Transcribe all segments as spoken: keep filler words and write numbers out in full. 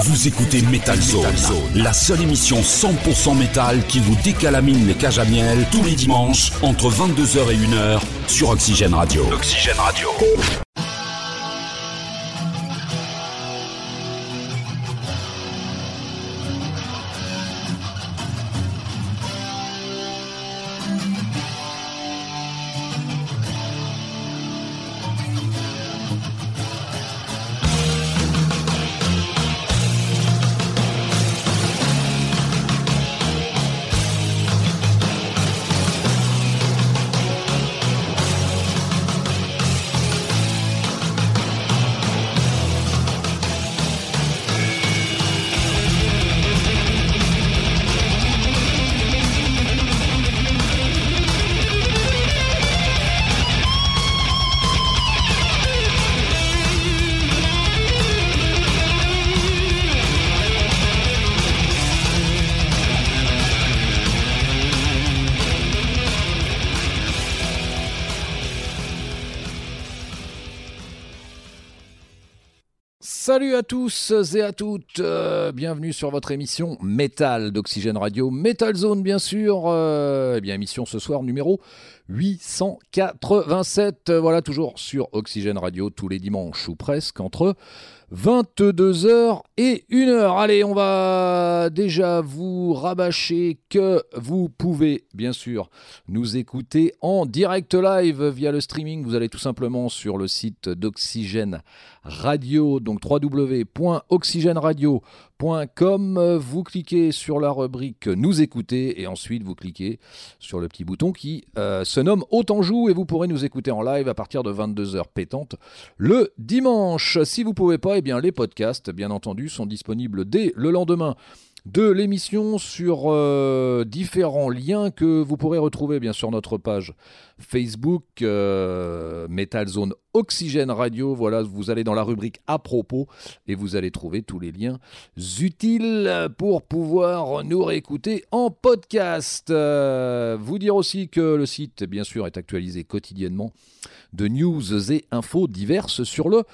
Vous écoutez Metal Zone, la seule émission cent pour cent métal qui vous décalamine les cages à miel tous les dimanches entre vingt-deux heures et une heure sur Oxygène Radio. Oxygène Radio. Salut à tous et à toutes, euh, bienvenue sur votre émission Metal d'Oxygène Radio, Metal Zone bien sûr, euh, eh bien émission ce soir numéro huit cent quatre-vingt-sept, voilà toujours sur Oxygène Radio tous les dimanches ou presque entre vingt-deux heures et une heure. Allez, on va déjà vous rabâcher que vous pouvez bien sûr nous écouter en direct live via le streaming. Vous allez tout simplement sur le site d'Oxygène Radio, donc w w w point oxygène radio point com. Vous cliquez sur la rubrique nous écouter et ensuite vous cliquez sur le petit bouton qui euh, se nomme Autant joue et vous pourrez nous écouter en live à partir de vingt-deux heures pétantes le dimanche. Si vous ne pouvez pas, eh bien les podcasts bien entendu sont disponibles dès le lendemain de l'émission sur euh, différents liens que vous pourrez retrouver bien sur notre page Facebook euh, Metal Zone Oxygène Radio. Voilà, vous allez dans la rubrique à propos et vous allez trouver tous les liens utiles pour pouvoir nous réécouter en podcast. Euh, vous dire aussi que le site bien sûr est actualisé quotidiennement de news et infos diverses sur le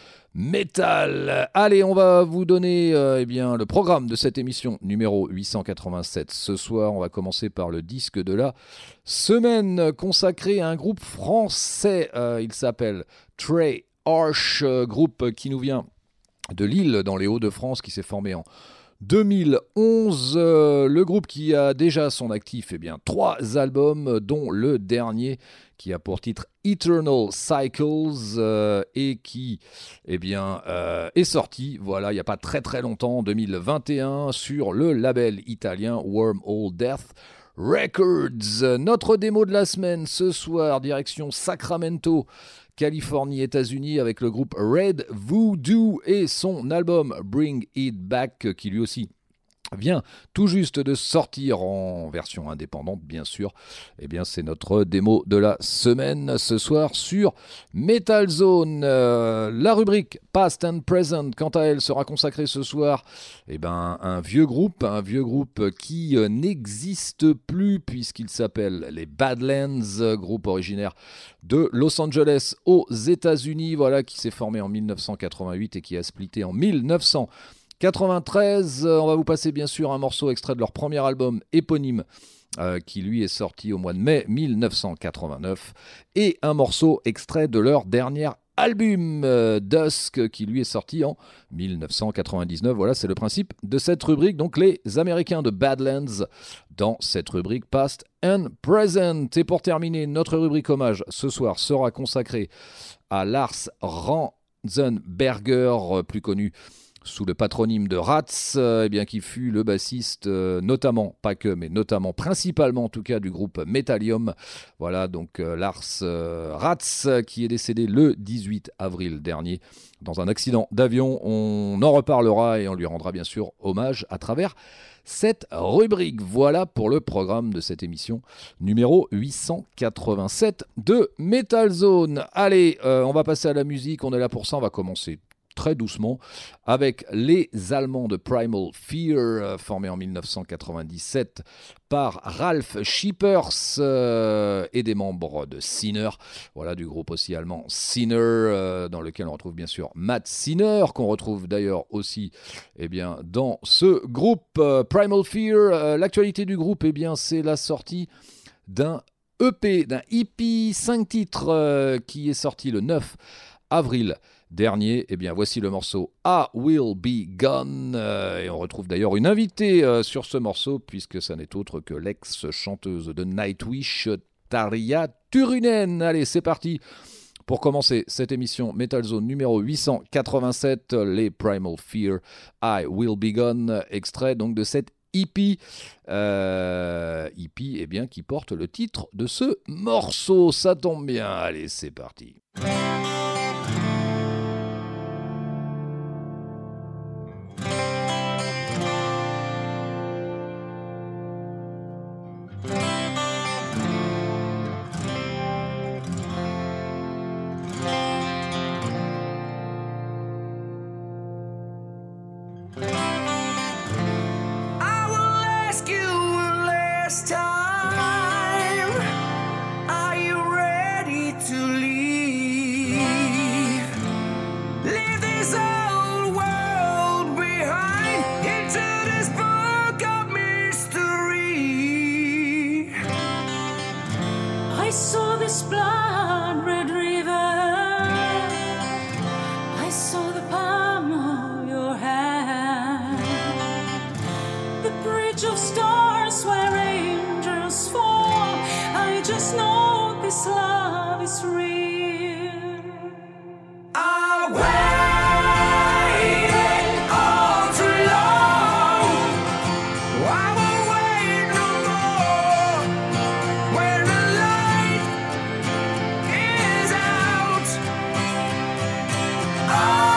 métal. Allez, on va vous donner euh, eh bien, le programme de cette émission numéro huit cent quatre-vingt-sept. Ce soir, on va commencer par le disque de la semaine consacré à un groupe français. Euh, il s'appelle Trey Arch, euh, groupe qui nous vient de Lille dans les Hauts-de-France, qui s'est formé en deux mille onze. Euh, le groupe qui a déjà à son actif eh bien, trois albums, dont le dernier qui a pour titre Eternal Cycles euh, et qui eh bien, euh, est sorti voilà, il n'y a pas très très longtemps, en deux mille vingt et un, sur le label italien Wormhole Death Records. Notre démo de la semaine ce soir, direction Sacramento, Californie, États-Unis, avec le groupe Red Voodoo et son album Bring It Back, qui lui aussi vient tout juste de sortir en version indépendante, bien sûr. Eh bien, c'est notre démo de la semaine ce soir sur Metal Zone. Euh, la rubrique Past and Present, quant à elle, sera consacrée ce soir eh ben, à un vieux groupe, un vieux groupe qui euh, n'existe plus puisqu'il s'appelle les Badlands, groupe originaire de Los Angeles aux États-Unis, voilà, qui s'est formé en dix-neuf cent quatre-vingt-huit et qui a splitté en dix-neuf cent quatre-vingt-treize. On va vous passer bien sûr un morceau extrait de leur premier album éponyme euh, qui lui est sorti au mois de mai dix-neuf cent quatre-vingt-neuf et un morceau extrait de leur dernier album euh, Dusk qui lui est sorti en dix-neuf cent quatre-vingt-dix-neuf. Voilà, c'est le principe de cette rubrique. Donc les Américains de Badlands dans cette rubrique Past and Present. Et pour terminer, notre rubrique hommage ce soir sera consacrée à Lars Ranzenberger, plus connu sous le patronyme de Rats, euh, eh bien, qui fut le bassiste, euh, notamment, pas que, mais notamment, principalement en tout cas, du groupe Metallium. Voilà, donc euh, Lars euh, Rats, qui est décédé le dix-huit avril dernier dans un accident d'avion. On en reparlera et on lui rendra bien sûr hommage à travers cette rubrique. Voilà pour le programme de cette émission numéro huit cent quatre-vingt-sept de Metal Zone. Allez, euh, on va passer à la musique, on est là pour ça, on va commencer très doucement, avec les Allemands de Primal Fear, euh, formés en dix-neuf cent quatre-vingt-dix-sept par Ralf Schippers euh, et des membres de Sinner, voilà, du groupe aussi allemand Sinner, euh, dans lequel on retrouve bien sûr Matt Sinner, qu'on retrouve d'ailleurs aussi eh bien, dans ce groupe euh, Primal Fear. Euh, l'actualité du groupe, eh bien, c'est la sortie d'un E P, d'un E P cinq titres euh, qui est sorti le neuf avril dernier. Eh bien, voici le morceau I Will Be Gone. Euh, et on retrouve d'ailleurs une invitée euh, sur ce morceau, puisque ça n'est autre que l'ex-chanteuse de Nightwish, Tarja Turunen. Allez, c'est parti pour commencer cette émission Metal Zone numéro huit cent quatre-vingt-sept, les Primal Fear, I Will Be Gone, extrait donc de cette E P, euh, E P eh bien, qui porte le titre de ce morceau. Ça tombe bien, allez, c'est parti.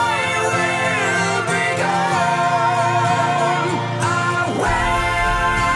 I will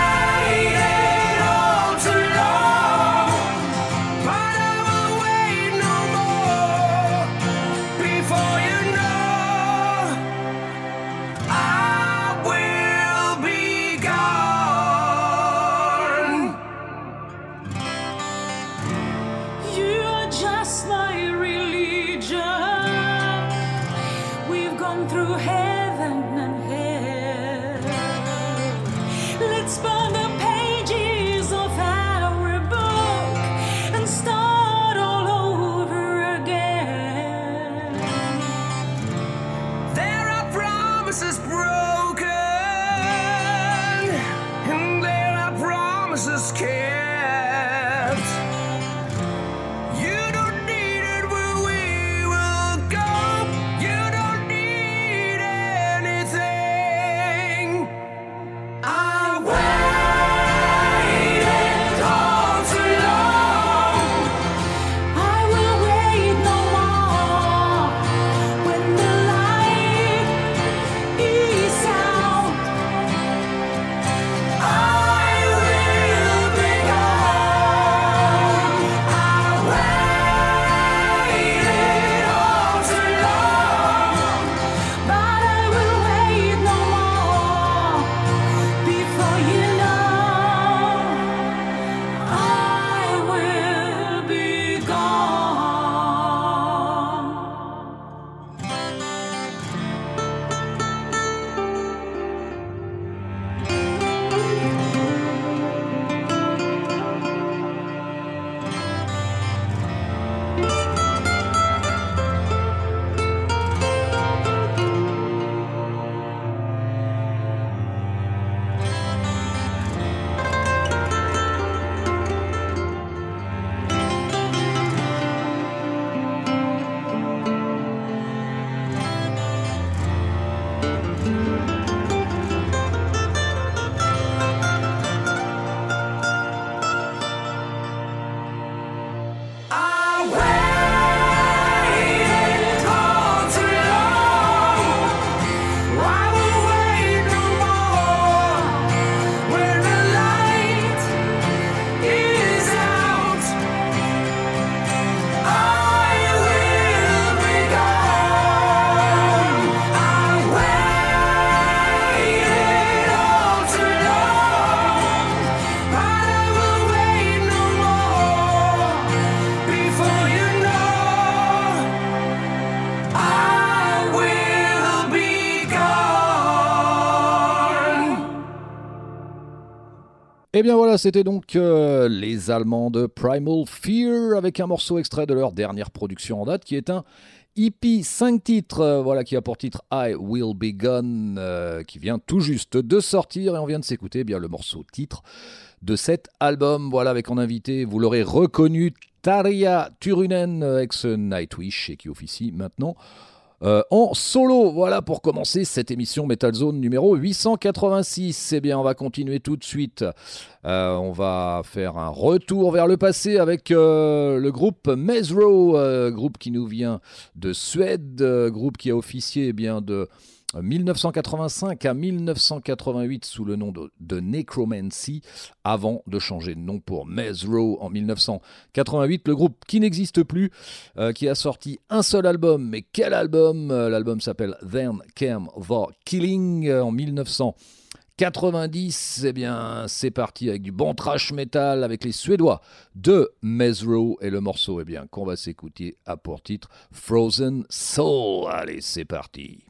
Et bien voilà, c'était donc euh, les Allemands de Primal Fear avec un morceau extrait de leur dernière production en date qui est un E P cinq titres, euh, voilà, qui a pour titre I Will Be Gone, euh, qui vient tout juste de sortir et on vient de s'écouter eh bien le morceau titre de cet album. Voilà, avec en invité, vous l'aurez reconnu, Tarja Turunen, ex-Nightwish et qui officie maintenant Euh, en solo. Voilà pour commencer cette émission Metal Zone numéro huit cent quatre-vingt-six. Eh bien, on va continuer tout de suite. Euh, on va faire un retour vers le passé avec euh, le groupe Mesro, euh, groupe qui nous vient de Suède, euh, groupe qui a officié eh bien de mille neuf cent quatre-vingt-cinq à mille neuf cent quatre-vingt-huit sous le nom de, de Necromancy, avant de changer de nom pour Mesro en mille neuf cent quatre-vingt-huit. Le groupe qui n'existe plus, euh, qui a sorti un seul album, mais quel album? L'album s'appelle Then Came the Killing euh, en mille neuf cent quatre-vingt-dix. Eh bien, c'est parti avec du bon trash metal avec les Suédois de Mesro et le morceau eh bien qu'on va s'écouter a pour titre Frozen Soul. Allez, c'est parti.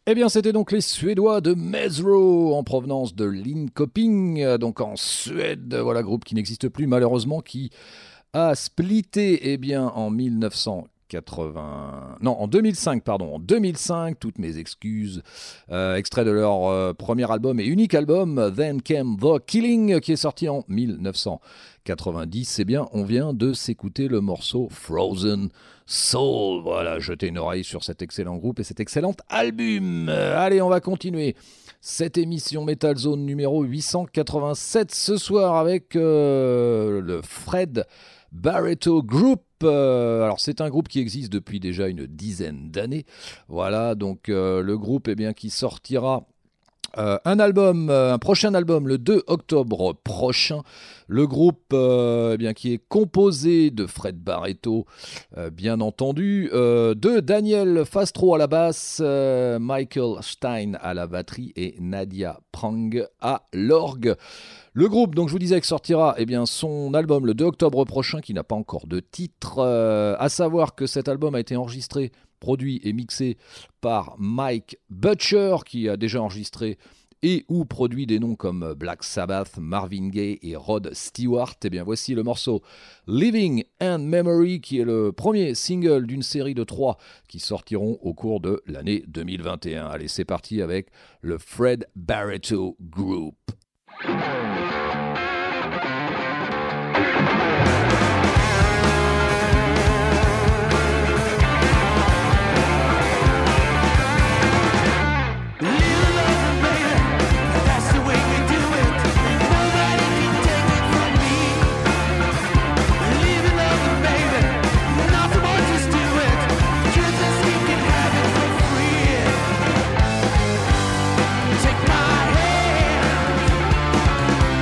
Eh bien, c'était donc les Suédois de Mesro, en provenance de Linköping, donc en Suède. Voilà, groupe qui n'existe plus, malheureusement, qui a splitté, eh bien, en mille neuf cent quatre-vingts... Non, en deux mille cinq, pardon. En deux mille cinq, toutes mes excuses. Euh, extrait de leur euh, premier album et unique album, Then Came the Killing, qui est sorti en mille neuf cent quatre-vingt-dix. Eh bien, on vient de s'écouter le morceau Frozen Soul. Voilà, jetez une oreille sur cet excellent groupe et cet excellent album. Euh, allez, on va continuer cette émission Metal Zone numéro huit cent quatre-vingt-sept ce soir avec euh, le Fred Barreto Group. Euh, alors c'est un groupe qui existe depuis déjà une dizaine d'années. Voilà, donc euh, le groupe eh bien, qui sortira Euh, un album, euh, un prochain album le deux octobre prochain. Le groupe euh, eh bien, qui est composé de Fred Barreto, euh, bien entendu, euh, de Daniel Fastro à la basse, euh, Michael Stein à la batterie et Nadia Prang à l'orgue. Le groupe, donc je vous disais, que sortira eh bien, son album le deux octobre prochain, qui n'a pas encore de titre. Euh, à savoir que cet album a été enregistré, produit et mixé par Mike Butcher, qui a déjà enregistré et ou produit des noms comme Black Sabbath, Marvin Gaye et Rod Stewart. Et bien voici le morceau Living and Memory, qui est le premier single d'une série de trois qui sortiront au cours de l'année deux mille vingt et un. Allez, c'est parti avec le Fred Barreto Group. Take my hand.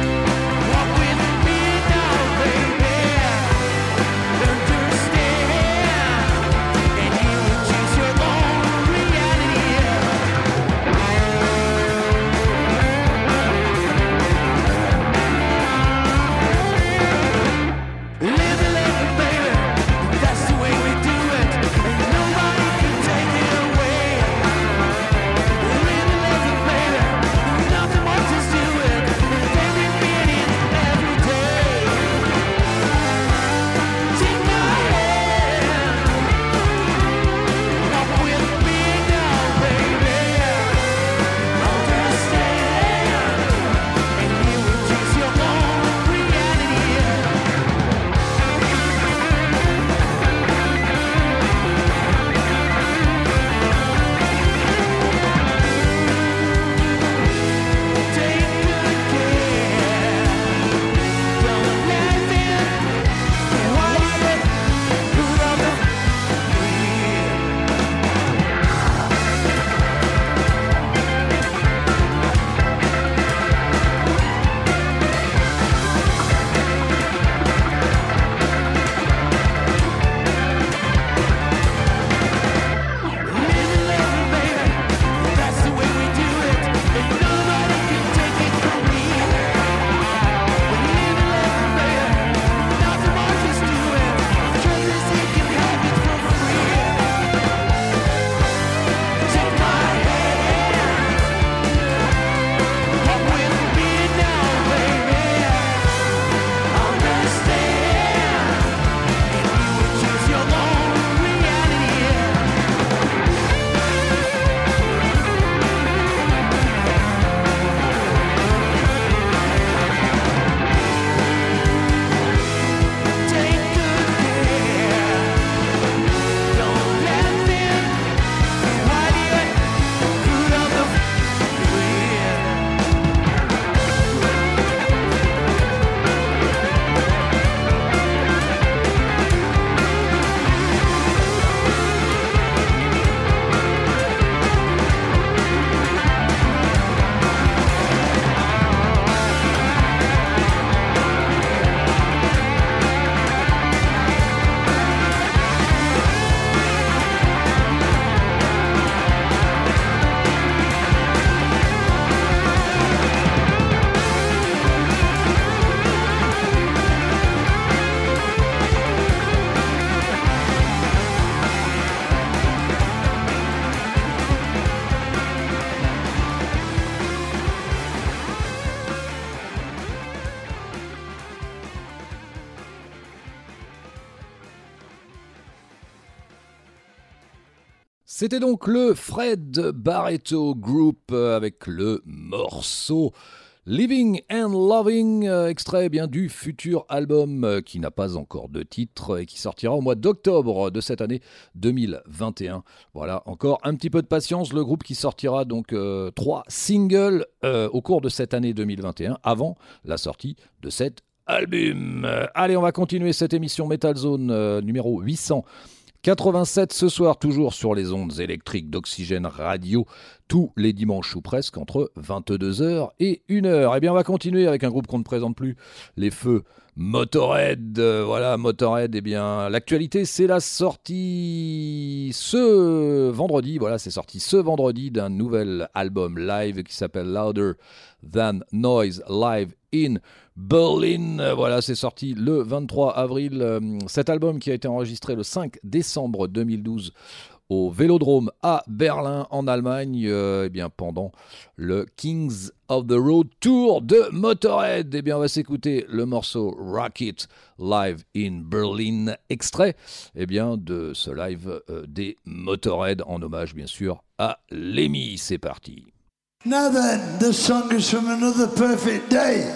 C'était donc le Fred Barretto Group avec le morceau Living and Loving, extrait bien du futur album qui n'a pas encore de titre et qui sortira au mois d'octobre de cette année deux mille vingt et un. Voilà, encore un petit peu de patience, le groupe qui sortira donc euh, trois singles euh, au cours de cette année deux mille vingt et un, avant la sortie de cet album. Allez, on va continuer cette émission Metal Zone euh, numéro huit cent quatre-vingt-sept ce soir, toujours sur les ondes électriques d'Oxygène Radio, tous les dimanches ou presque, entre vingt-deux heures et une heure. Eh bien, on va continuer avec un groupe qu'on ne présente plus, les Feux Motorhead. Euh, voilà, Motorhead, eh bien, l'actualité, c'est la sortie ce vendredi, voilà, c'est sorti ce vendredi d'un nouvel album live qui s'appelle Louder Than Noise Live in Berlin. Voilà, c'est sorti le vingt-trois avril. Cet album qui a été enregistré le cinq décembre deux mille douze au Vélodrome à Berlin en Allemagne, euh, eh bien pendant le Kings of the Road Tour de Motorhead. Eh bien on va s'écouter le morceau Rocket Live in Berlin, extrait eh bien de ce live euh, des Motorhead en hommage bien sûr à Lemmy. C'est parti. Now then, the song is from Another Perfect Day.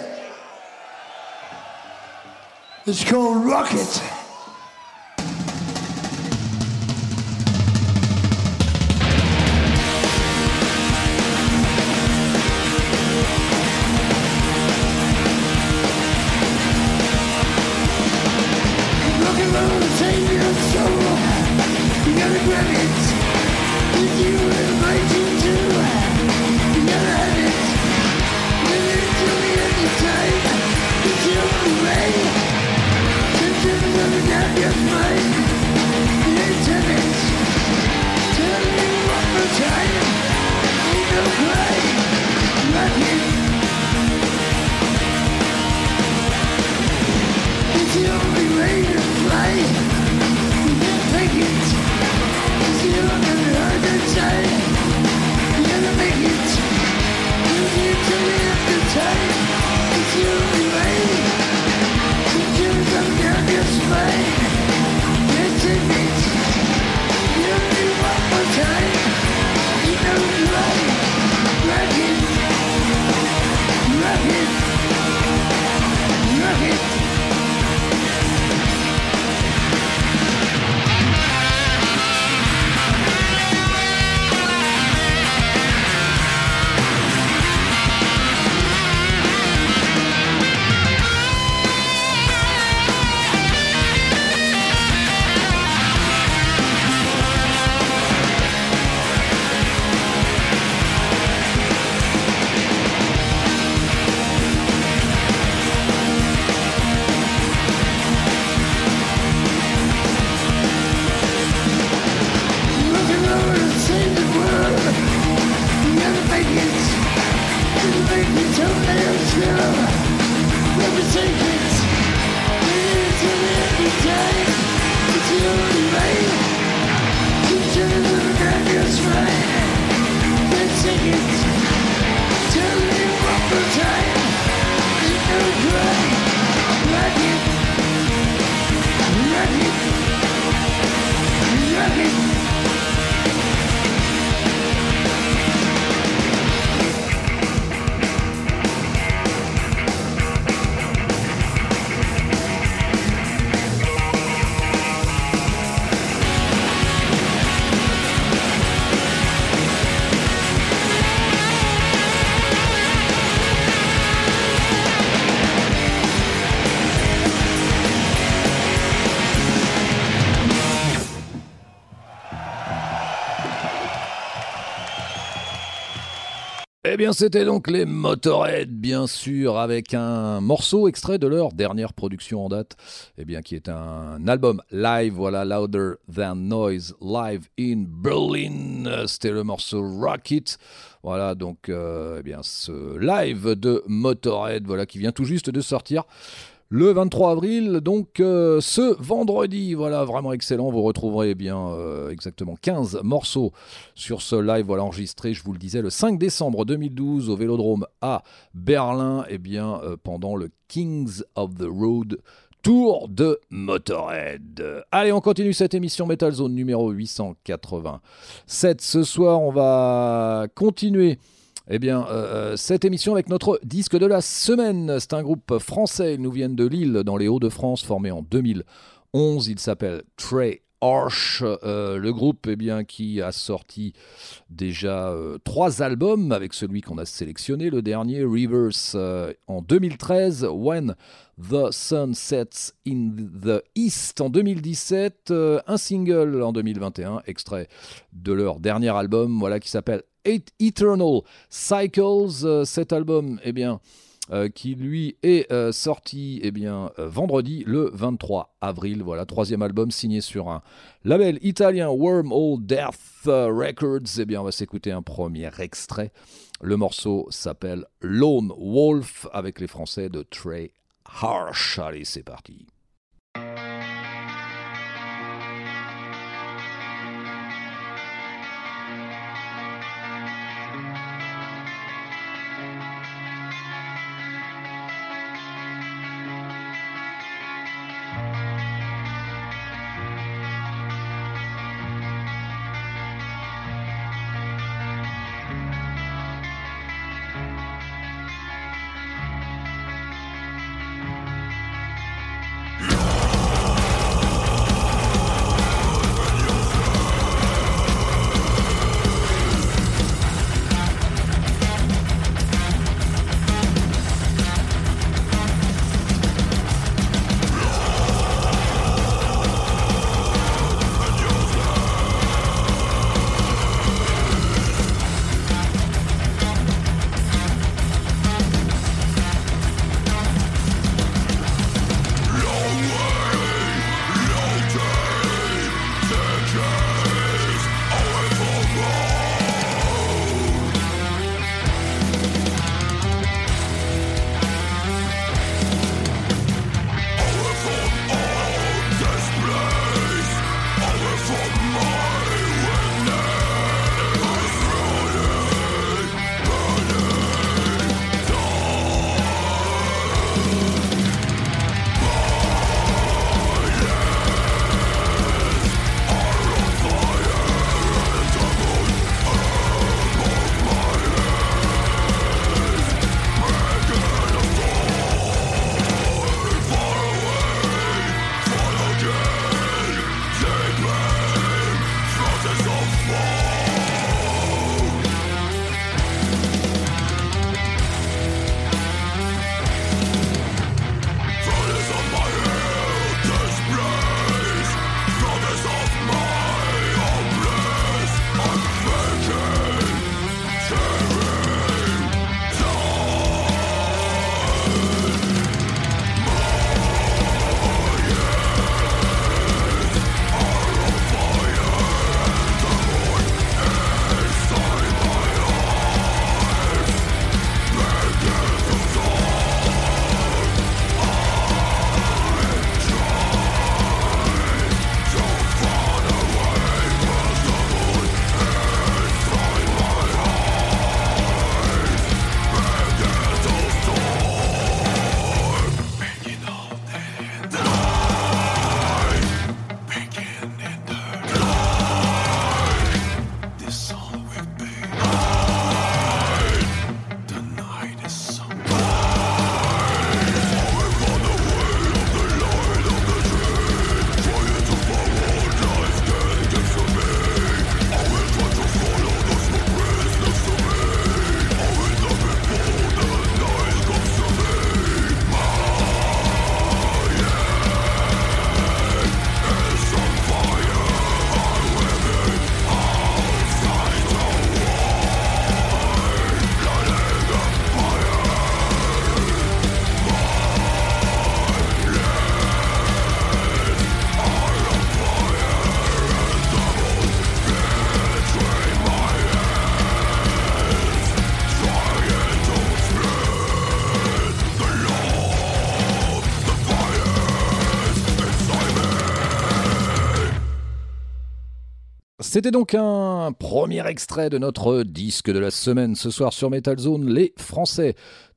It's called Rocket. Eh bien, c'était donc les Motorhead, bien sûr, avec un morceau extrait de leur dernière production en date, eh bien, qui est un album live, voilà, Louder Than Noise, Live in Berlin. C'était le morceau Rocket. Voilà, donc, euh, eh bien, ce live de Motorhead, voilà, qui vient tout juste de sortir. Le vingt-trois avril, donc euh, ce vendredi, voilà, vraiment excellent. Vous retrouverez eh bien euh, exactement quinze morceaux sur ce live, voilà, enregistré, je vous le disais, le cinq décembre deux mille douze au Vélodrome à Berlin, eh bien euh, pendant le Kings of the Road tour de Motorhead. Allez, on continue cette émission Metal Zone numéro huit cent quatre-vingt-sept. Ce soir, on va continuer eh bien, euh, cette émission avec notre disque de la semaine. C'est un groupe français, ils nous viennent de Lille, dans les Hauts-de-France, formé en deux mille onze. Il s'appelle Trey Arch, euh, le groupe eh bien, qui a sorti déjà euh, trois albums avec celui qu'on a sélectionné, le dernier Reverse euh, en deux mille treize, When the Sun Sets in the East en deux mille dix-sept, euh, un single en deux mille vingt et un, extrait de leur dernier album, voilà, qui s'appelle Eternal Cycles. Euh, cet album, eh bien, Euh, qui lui est euh, sorti eh bien, euh, vendredi le vingt-trois avril. Voilà, troisième album signé sur un label italien, Wormhole Death Records. Eh bien, on va s'écouter un premier extrait. Le morceau s'appelle Lone Wolf avec les Français de Trey Arch. Allez, c'est parti. C'était donc un premier extrait de notre disque de la semaine ce soir sur Metal Zone, les Français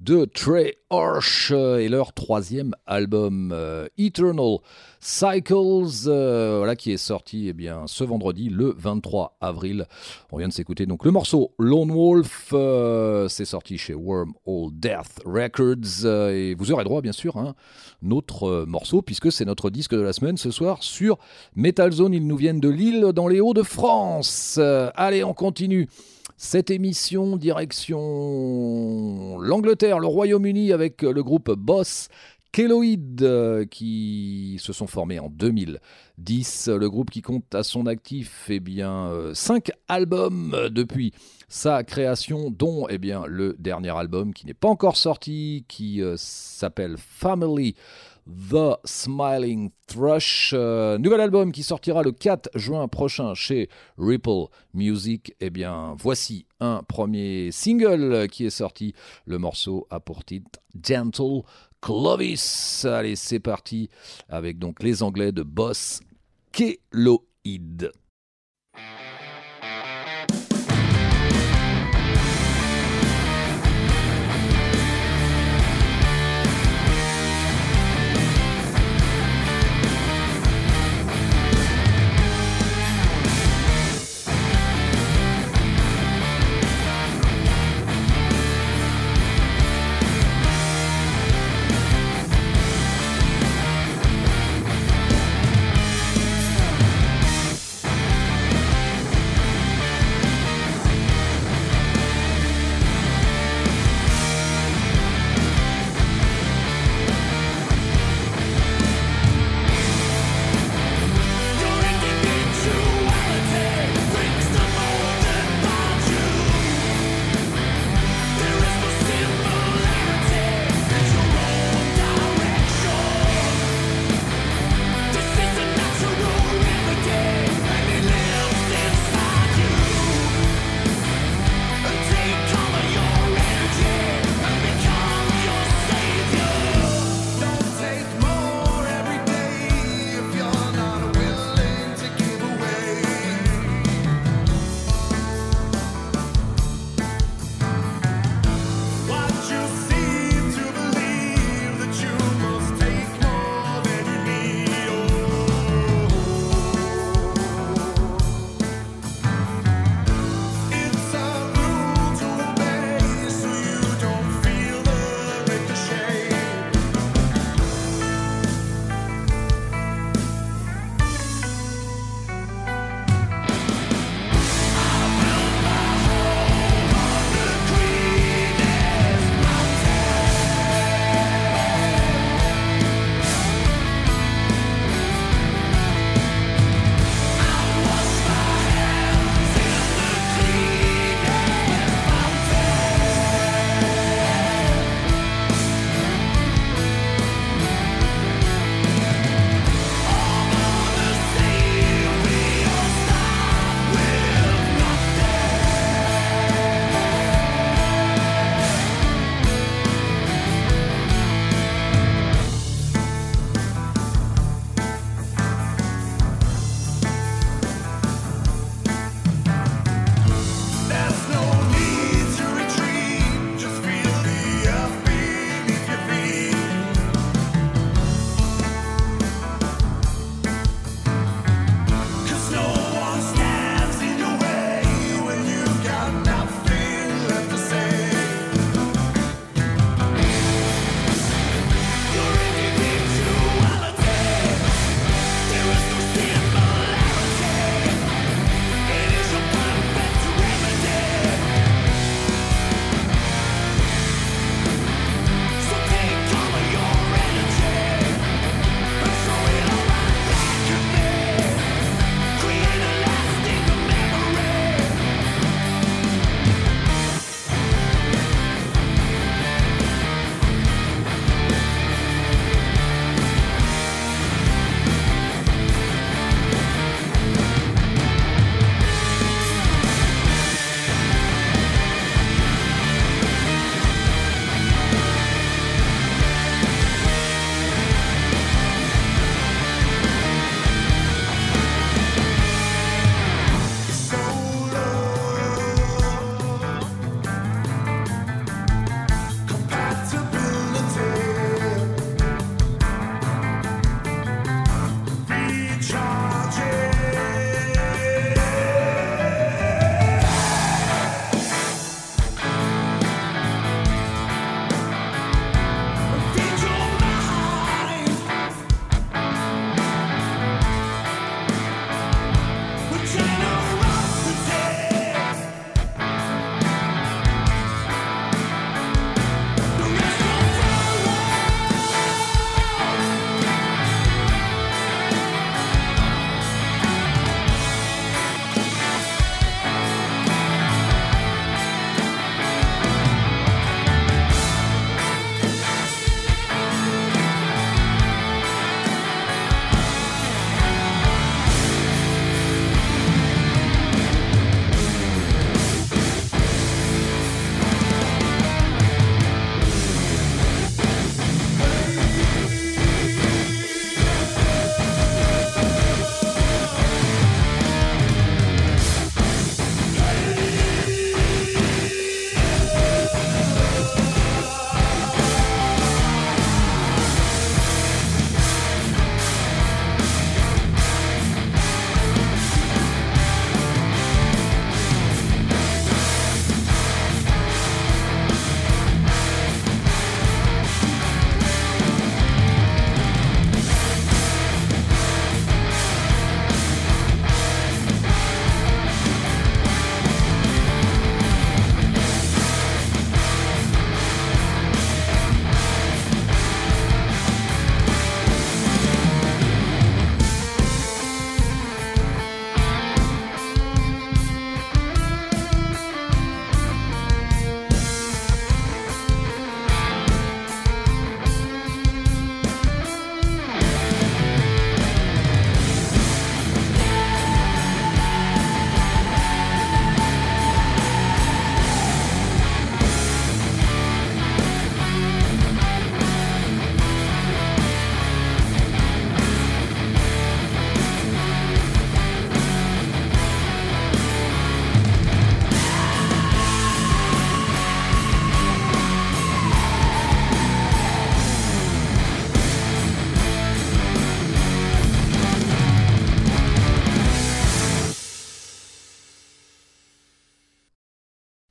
de Trey Arch et leur troisième album euh, Eternal Cycles, euh, voilà, qui est sorti eh bien, ce vendredi, le vingt-trois avril. On vient de s'écouter donc le morceau Lone Wolf, euh, c'est sorti chez Wormhole Death Records, euh, et vous aurez droit bien sûr à un autre euh, morceau, puisque c'est notre disque de la semaine ce soir sur Metal Zone. Ils nous viennent de Lille, dans les Hauts-de-France. Euh, allez, on continue cette émission, direction l'Angleterre, le Royaume-Uni, avec le groupe Boss Keloid, euh, qui se sont formés en deux mille dix. Le groupe qui compte à son actif eh bien, euh, cinq albums depuis sa création, dont eh bien, le dernier album qui n'est pas encore sorti, qui euh, s'appelle Family The Smiling Thrush. Euh, nouvel album qui sortira le quatre juin prochain chez Ripple Music. Eh bien, voici un premier single qui est sorti. Le morceau a pour titre Gentle Clovis. Allez, c'est parti avec donc les Anglais de Boss Keloid.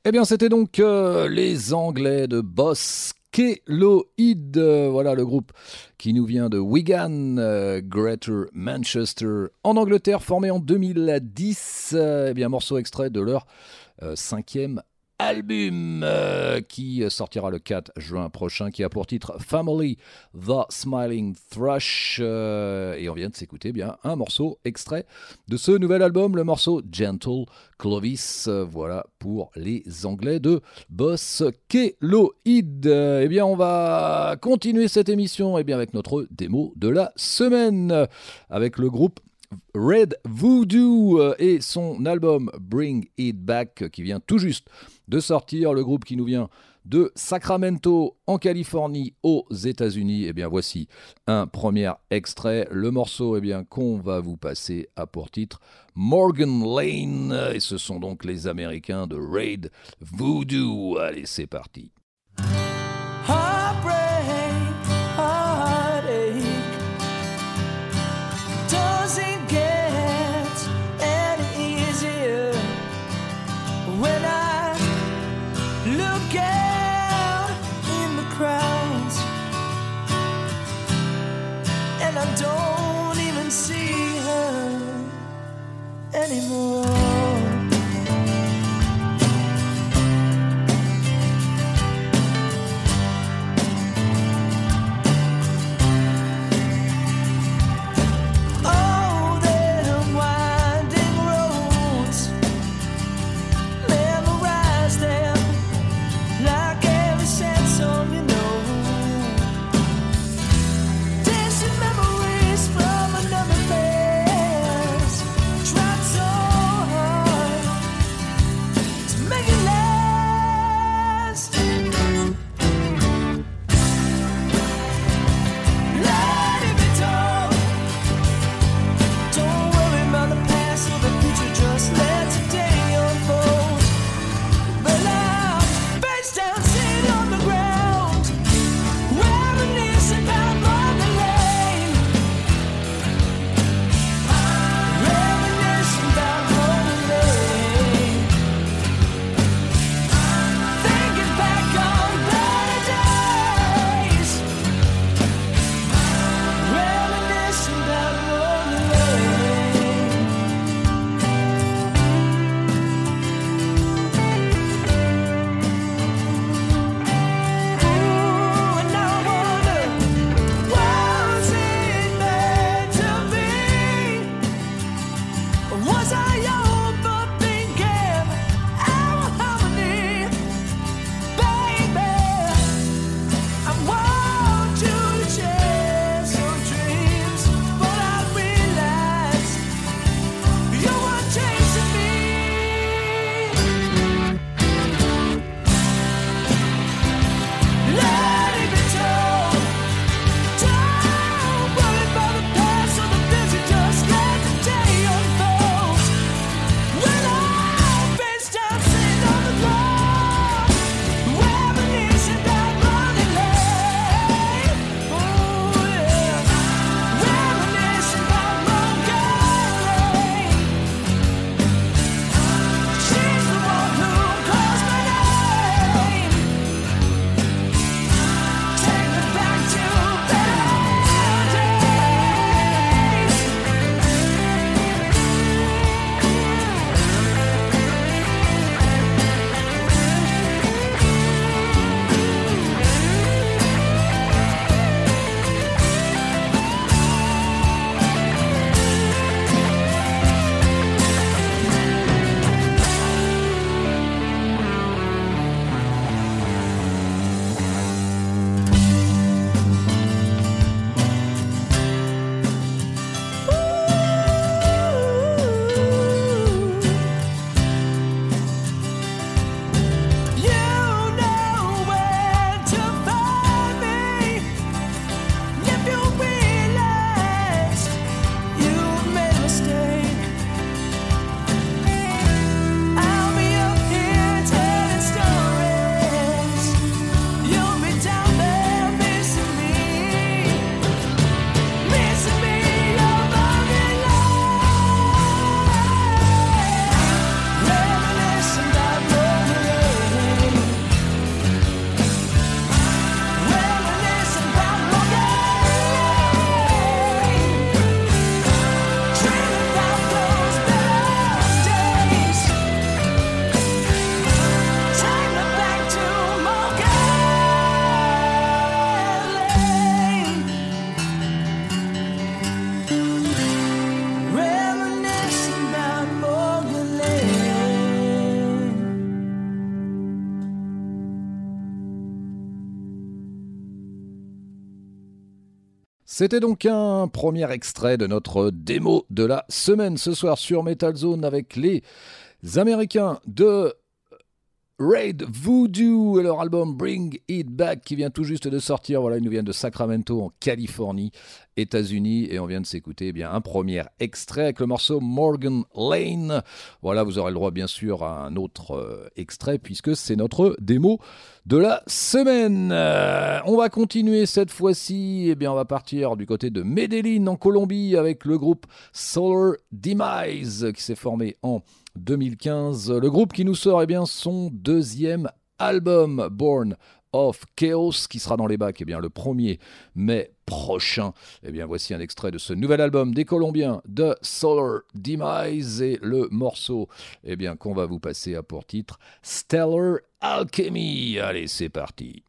Eh bien, c'était donc euh, les Anglais de Boss Keloid, euh, voilà le groupe qui nous vient de Wigan, euh, Greater Manchester, en Angleterre, formé en deux mille dix. Euh, eh bien, morceau extrait de leur euh, cinquième album euh, qui sortira le quatre juin prochain, qui a pour titre Family, The Smiling Thrush, euh, et on vient de s'écouter eh bien un morceau extrait de ce nouvel album, le morceau Gentle Clovis. Euh, voilà pour les Anglais de Boss Keloid. Euh, eh bien on va continuer cette émission eh bien avec notre démo de la semaine avec le groupe Red Voodoo et son album Bring It Back qui vient tout juste de sortir. Le groupe qui nous vient de Sacramento en Californie aux États-Unis. Eh bien voici un premier extrait. Le morceau eh bien qu'on va vous passer a pour titre Morgan Lane et ce sont donc les Américains de Red Voodoo. Allez, c'est parti. I don't even see her anymore. Oh, them winding roads, memorize them like every sad song you know. From another place, tried so hard. C'était donc un premier extrait de notre démo de la semaine ce soir sur Metal Zone avec les Américains de Raid Voodoo et leur album Bring It Back qui vient tout juste de sortir. Voilà, ils nous viennent de Sacramento en Californie, États-Unis, et on vient de s'écouter eh bien un premier extrait avec le morceau Morgan Lane. Voilà, vous aurez le droit bien sûr à un autre euh, extrait puisque c'est notre démo de la semaine. Euh, on va continuer cette fois-ci, eh bien on va partir du côté de Medellín en Colombie avec le groupe Solar Demise qui s'est formé en deux mille quinze. Le groupe qui nous sort eh bien, son deuxième album, Born of Chaos, qui sera dans les bacs eh bien, le premier mai prochain. Eh bien, voici un extrait de ce nouvel album des Colombiens de Solar Demise et le morceau eh bien, qu'on va vous passer à pour titre Stellar Alchemy. Allez, c'est parti.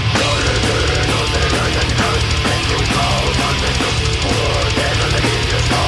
Just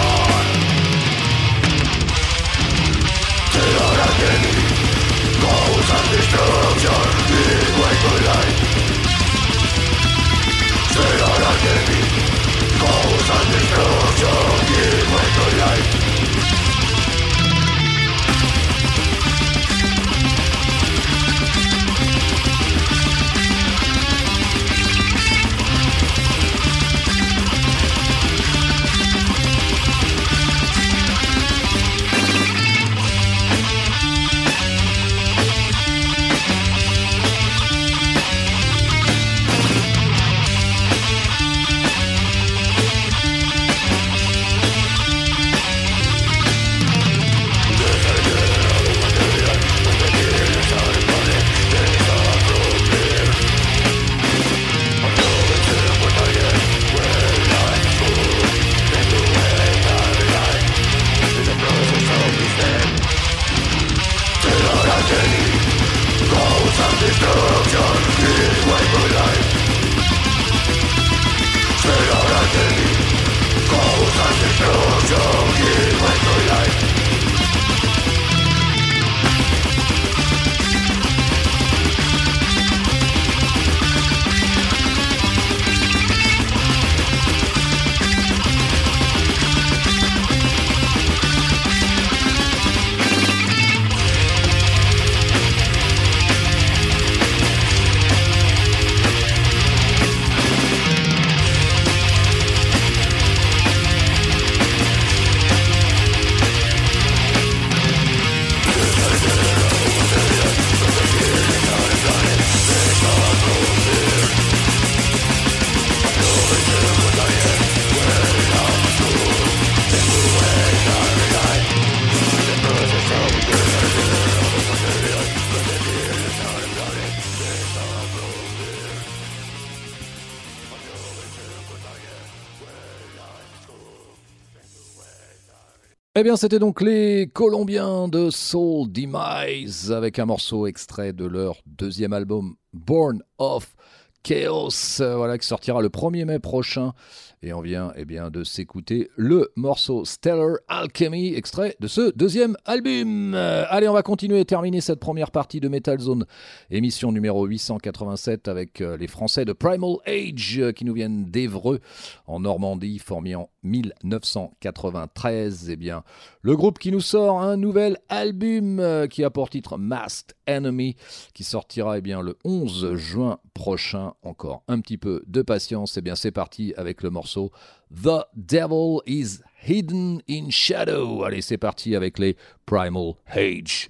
Eh bien, c'était donc les Colombiens de Soul Demise avec un morceau extrait de leur deuxième album Born of Chaos, euh, voilà, qui sortira le premier mai prochain. Et on vient eh bien, de s'écouter le morceau Stellar Alchemy, extrait de ce deuxième album. Euh, allez, on va continuer et terminer cette première partie de Metal Zone, émission numéro huit cent quatre-vingt-sept, avec euh, les Français de Primal Age, euh, qui nous viennent d'Évreux, en Normandie, formés en dix-neuf cent quatre-vingt-treize. Eh bien, le groupe qui nous sort un nouvel album euh, qui a pour titre Masked Enemy, qui sortira eh bien, le onze juin prochain. Encore un petit peu de patience. Eh bien, c'est parti avec le morceau The Devil is Hidden in Shadow. Allez, c'est parti avec les Primal Age.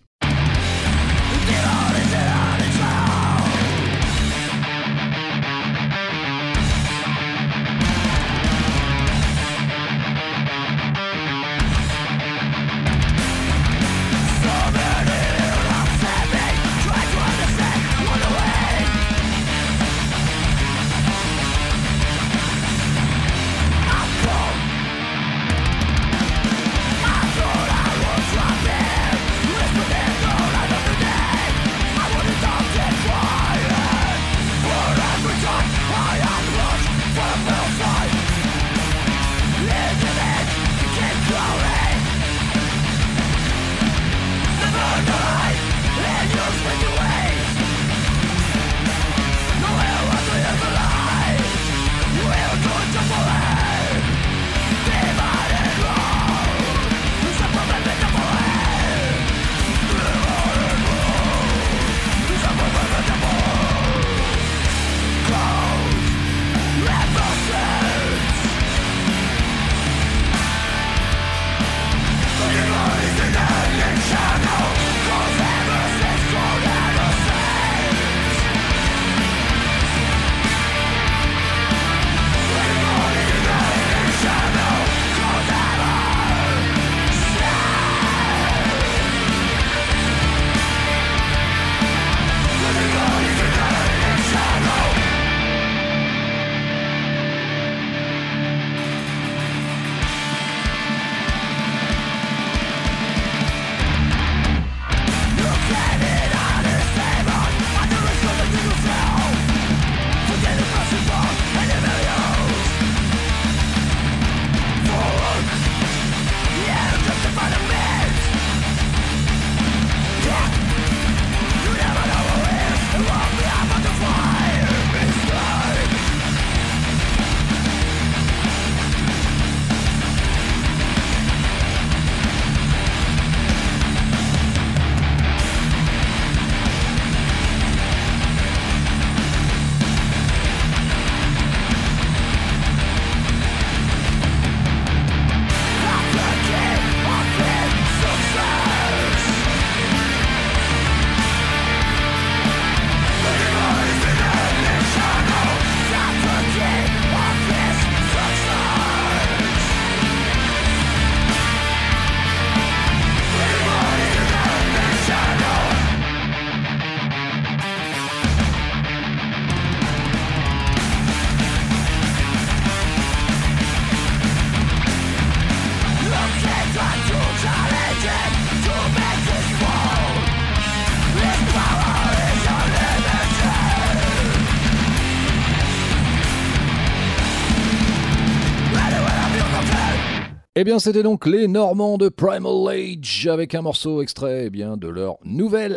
Eh bien, c'était donc les Normands de Primal Age avec un morceau extrait eh bien, de leur nouvel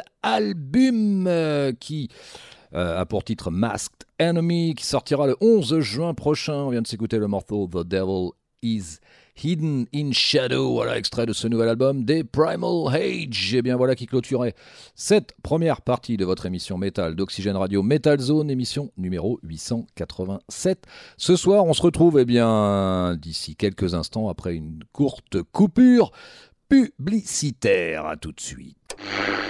album euh, qui euh, a pour titre Masked Enemy, qui sortira le onze juin prochain. On vient de s'écouter le morceau The Devil is Hidden in Shadow, voilà, extrait de ce nouvel album des Primal Age. Et bien voilà qui clôturait cette première partie de votre émission Metal d'Oxygène Radio Metal Zone, émission numéro huit cent quatre-vingt-sept. Ce soir, on se retrouve eh bien d'ici quelques instants après une courte coupure publicitaire. À tout de suite.